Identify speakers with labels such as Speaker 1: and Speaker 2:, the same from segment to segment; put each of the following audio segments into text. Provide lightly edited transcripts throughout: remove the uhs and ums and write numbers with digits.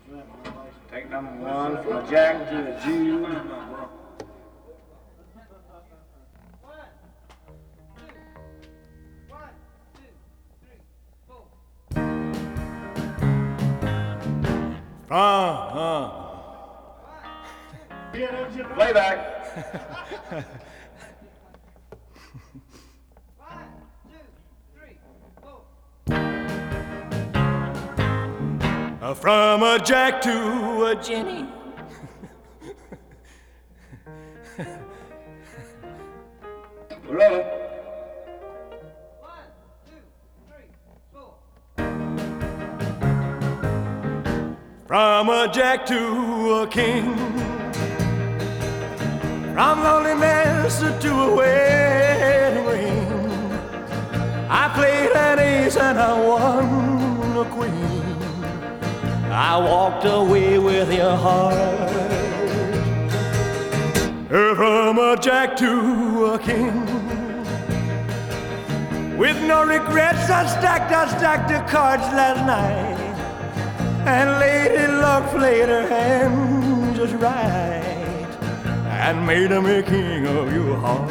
Speaker 1: Take number one from a Jack to a Jude. Playback.
Speaker 2: From a Jack to a Jenny.
Speaker 1: Roll.
Speaker 2: From a Jack to a king. From loneliness to a wedding ring. I played an ace and I won a queen. I walked away with your heart. From a Jack to a king. With no regrets, I stacked the cards last night. And Lady Luck played her hand just right and made me king of your heart.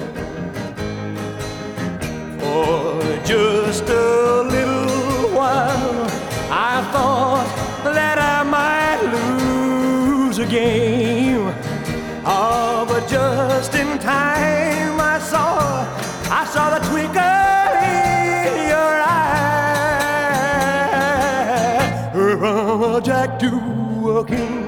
Speaker 2: For just a little while I thought that I might lose a game. Oh, but just in time I saw the twinkle in your eye. From a Jack to a king.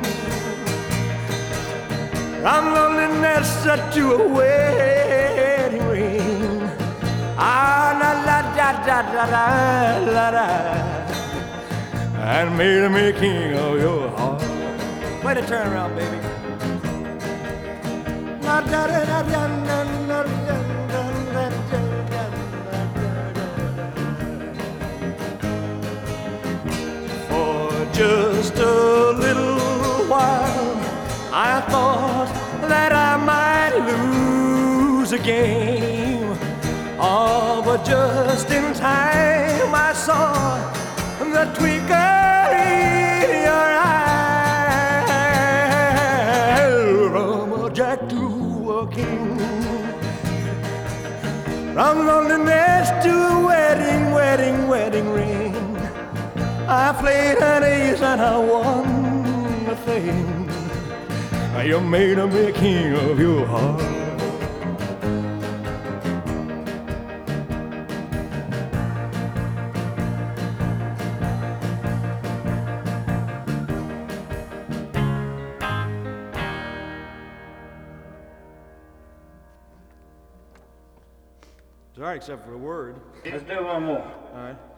Speaker 2: From loneliness to a wedding ring. Ah, la la da da da da la da. And made me king of your heart. Way to turn around, baby. La da da da da da da da. Just a little while I thought that I might lose a game. Oh, but just in time I saw the twinkle in your eye. From a Jack to a king. From loneliness to a wedding ring. I played an ace and I won the thing. You made me king of your heart. It's all right, except for a word.
Speaker 1: Let's do one more.
Speaker 2: All right.